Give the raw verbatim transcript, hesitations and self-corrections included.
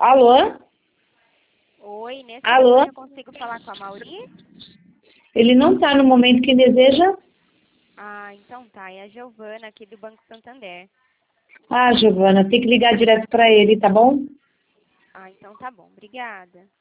Alô? Oi, nesse Alô? telefone eu consigo falar com a Mauri? Ele não está no momento que deseja? Ah, então tá. É a Giovana aqui do Banco Santander. Ah, Giovana, tem que ligar direto para ele, tá bom? Ah, então tá bom. Obrigada.